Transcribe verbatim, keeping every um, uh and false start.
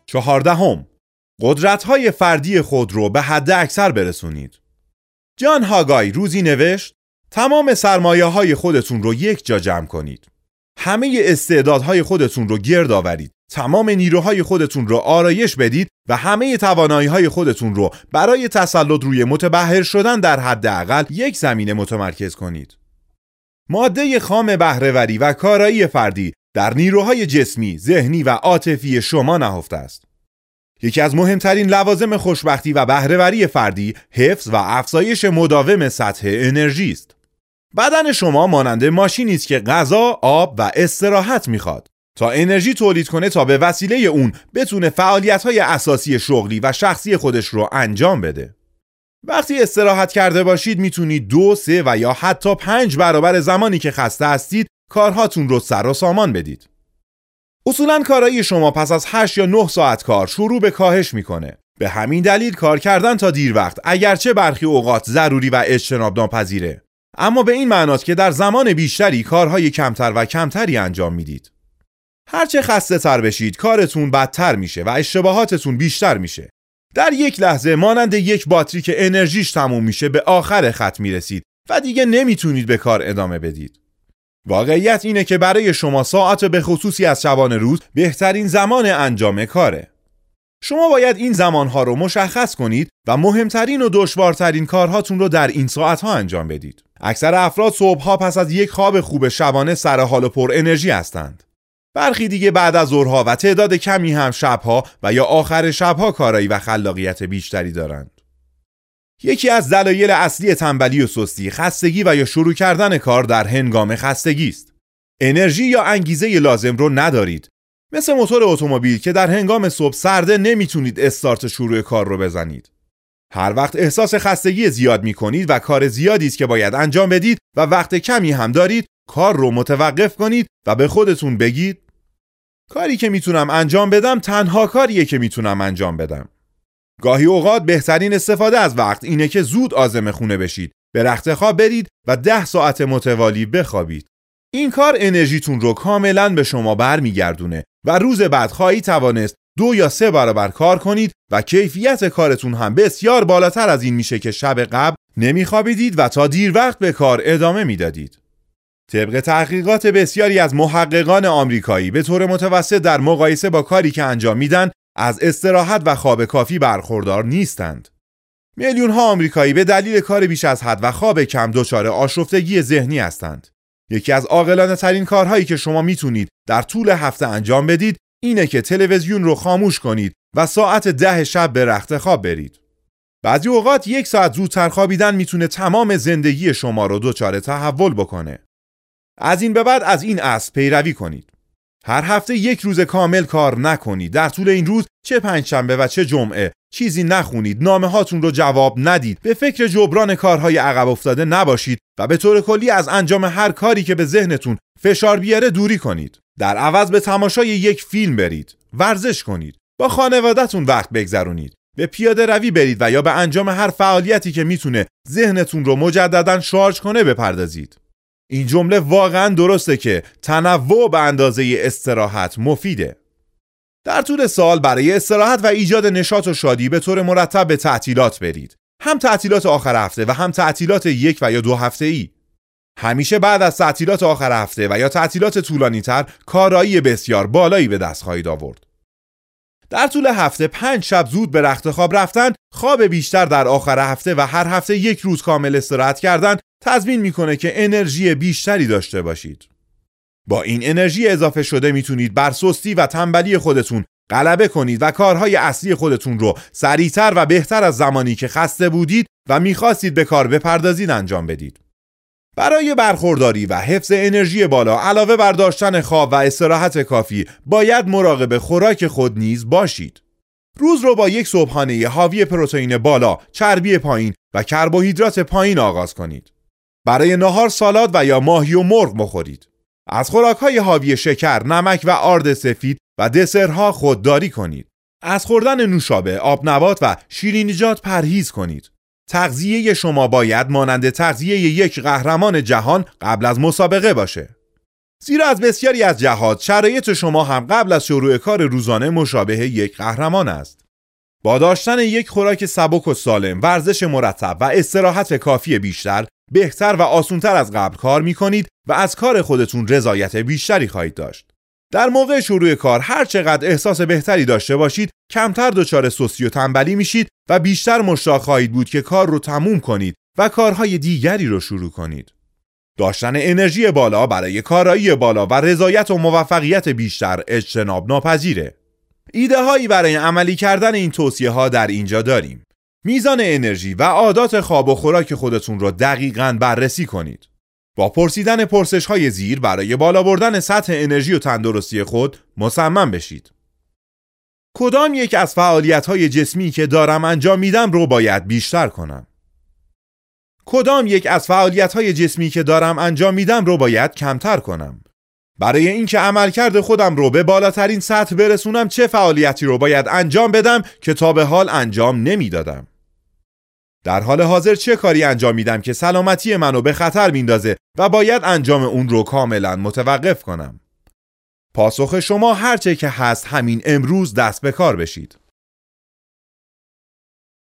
چهاردهم، قدرت‌های فردی خود رو به حد اکثر برسونید. جان هاگای روزی نوشت: تمام سرمایه‌های خودتون رو یک جا جمع کنید. همه استعدادهای خودتون رو گرد آورید. تمام نیروهای خودتون رو آرایش بدید و همه توانایی‌های خودتون رو برای تسلط روی متبحر شدن در حداقل یک زمینه متمرکز کنید. ماده خام بهره‌وری و کارایی فردی در نیروهای جسمی، ذهنی و عاطفی شما نهفته است. یکی از مهمترین لوازم خوشبختی و بهره‌وری فردی حفظ و افزایش مداوم سطح انرژی است. بدن شما مانند ماشینی است که غذا، آب و استراحت می‌خواد تا انرژی تولید کنه تا به وسیله اون بتونه فعالیت‌های اساسی شغلی و شخصی خودش رو انجام بده. وقتی استراحت کرده باشید میتونید دو، سه و یا حتی پنج برابر زمانی که خسته هستید کارهاتون رو سر و سامان بدید. اصولاً کارایی شما پس از هشت یا نه ساعت کار شروع به کاهش میکنه. به همین دلیل کار کردن تا دیر وقت اگرچه برخی اوقات ضروری و اجتناب ناپذیره، اما به این معناست که در زمان بیشتری کارهای کمتر و کمتری انجام میدید. هرچه خسته تر بشید کارتون بدتر میشه و اشتباهاتتون بیشتر میشه. در یک لحظه مانند یک باتری که انرژیش تموم میشه به آخر خط میرسید و دیگه نمیتونید به کار ادامه بدید. واقعیت اینه که برای شما ساعت به خصوصی از شبانه روز بهترین زمان انجام کاره. شما باید این زمانها رو مشخص کنید و مهمترین و دشوارترین کارهاتون رو در این ساعتها انجام بدید. اکثر افراد صبحها پس از یک خواب خوب شبانه سر حال و پر انرژی هستند. برخی دیگه بعد از ظهرها و تعداد کمی هم شبها و یا آخر شبها کارایی و خلاقیت بیشتری دارند. یکی از دلایل اصلی تنبلی و سستی خستگی و یا شروع کردن کار در هنگام خستگی است. انرژی یا انگیزه لازم رو ندارید. مثل موتور اتومبیل که در هنگام صبح سرده نمیتونید استارت شروع کار رو بزنید. هر وقت احساس خستگی زیاد میکنید و کار زیادی است که باید انجام بدید و وقت کمی هم دارید، کار رو متوقف کنید و به خودتون بگید کاری که میتونم انجام بدم تنها کاریه که میتونم انجام بدم. گاهی اوقات بهترین استفاده از وقت اینه که زود عازم خونه بشید، به رخت خواب برید و ده ساعت متوالی بخوابید. این کار انرژیتون رو کاملاً به شما برمیگردونه و روز بعد خواهی توانست دو یا سه برابر کار کنید و کیفیت کارتون هم بسیار بالاتر از این میشه که شب قبل نمیخوابیدید و تا دیر وقت به کار ادامه میدادید. طبق تحقیقات بسیاری از محققان آمریکایی به طور متوسط در مقایسه با کاری که انجام میدن از استراحت و خواب کافی برخوردار نیستند. میلیون ها آمریکایی به دلیل کار بیش از حد و خواب کم دچار آشفتگی ذهنی هستند. یکی از عاقلانه ترین کارهایی که شما میتونید در طول هفته انجام بدید اینه که تلویزیون رو خاموش کنید و ساعت ده شب به رخت خواب برید. بعضی اوقات یک ساعت زودتر خوابیدن میتونه تمام زندگی شما رو دچار تحول بکنه. از این به بعد از این اصل پیروی کنید. هر هفته یک روز کامل کار نکنید. در طول این روز چه پنجشنبه و چه جمعه چیزی نخونید، نامه هاتون رو جواب ندید، به فکر جبران کارهای عقب افتاده نباشید و به طور کلی از انجام هر کاری که به ذهنتون فشار بیاره دوری کنید. در عوض به تماشای یک فیلم برید، ورزش کنید، با خانواده‌تون وقت بگذرونید، به پیاده روی برید و یا به انجام هر فعالیتی که میتونه ذهنتون رو مجدداً شارژ کنه بپردازید. این جمله واقعاً درسته که تنوع به اندازه استراحت مفیده. در طول سال برای استراحت و ایجاد نشاط و شادی به طور مرتب به تعطیلات برید. هم تعطیلات آخر هفته و هم تعطیلات یک و یا دو هفته‌ای. همیشه بعد از تعطیلات آخر هفته و یا تعطیلات طولانی‌تر کارایی بسیار بالایی به دست خواهید آورد. در طول هفته پنج شب زود به رخت خواب رفتن، خواب بیشتر در آخر هفته و هر هفته یک روز کامل استراحت کردن تضمین میکنه که انرژی بیشتری داشته باشید. با این انرژی اضافه شده میتونید بر سستی و تنبلی خودتون غلبه کنید و کارهای اصلی خودتون رو سریعتر و بهتر از زمانی که خسته بودید و میخواستید به کار بپردازید انجام بدید. برای برخورداری و حفظ انرژی بالا علاوه بر داشتن خواب و استراحت کافی باید مراقب خوراک خود نیز باشید. روز رو با یک صبحانه حاوی پروتئین بالا، چربی پایین و کربوهیدرات پایین آغاز کنید. برای نهار سالاد و یا ماهی و مرغ بخورید. از خوراک‌های حاوی شکر، نمک و آرد سفید و دسرها خودداری کنید. از خوردن نوشابه، آبنبات و شیرینیجات پرهیز کنید. تغذیه شما باید مانند تغذیه یک قهرمان جهان قبل از مسابقه باشه. زیرا از بسیاری از جهات شرایط شما هم قبل از شروع کار روزانه مشابه یک قهرمان است. با داشتن یک خوراک سبک و سالم، ورزش مرتب و استراحت کافی بیشتر، بهتر و آسان‌تر از قبل کار می‌کنید و از کار خودتون رضایت بیشتری خواهید داشت. در موقع شروع کار هر چقدر احساس بهتری داشته باشید، کمتر دچار سستی و تنبلی میشید و بیشتر مشتاق خواهید بود که کار رو تموم کنید و کارهای دیگری رو شروع کنید. داشتن انرژی بالا برای کارایی بالا و رضایت و موفقیت بیشتر اجتناب ناپذیره. ایده هایی برای عملی کردن این توصیه ها در اینجا داریم. میزان انرژی و عادات خواب و خوراک خودتون رو دقیقاً بررسی کنید. با پرسیدن پرسش های زیر برای بالا بردن سطح انرژی و تندرستی خود مصمم بشید. کدام یک از فعالیت های جسمی که دارم انجام میدم رو باید بیشتر کنم؟ کدام یک از فعالیت های جسمی که دارم انجام میدم رو باید کمتر کنم؟ برای اینکه عملکرد خودم رو به بالاترین سطح برسونم چه فعالیتی رو باید انجام بدم که تا به حال انجام نمیدادم؟ در حال حاضر چه کاری انجام میدم که سلامتی منو به خطر میندازه و باید انجام اون رو کاملا متوقف کنم؟ پاسخ شما هرچه که هست همین امروز دست به کار بشید.